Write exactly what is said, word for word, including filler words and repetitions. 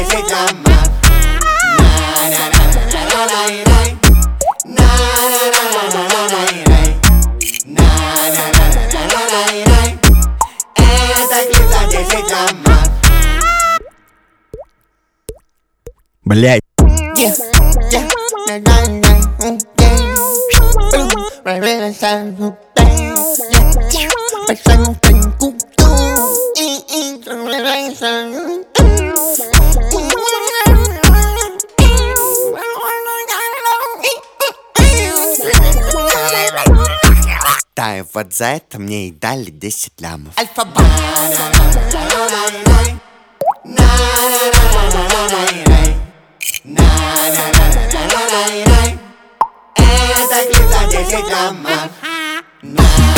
десять лямов. На-на-на-на-на-на-на-на-на. На-на-на-на-на-на-на-на. На-на-на-на-на-на-на-на. Это клип за десять лямов. Блять. Yeah, yeah, na na na, ooh yeah, ooh, right right inside, ooh yeah, yeah, right side, ooh ooh ooh, ee ee, right right inside, ooh Да, и вот за это мне и дали десять лямов. Альфа-Бат. Это клип за десять лямов.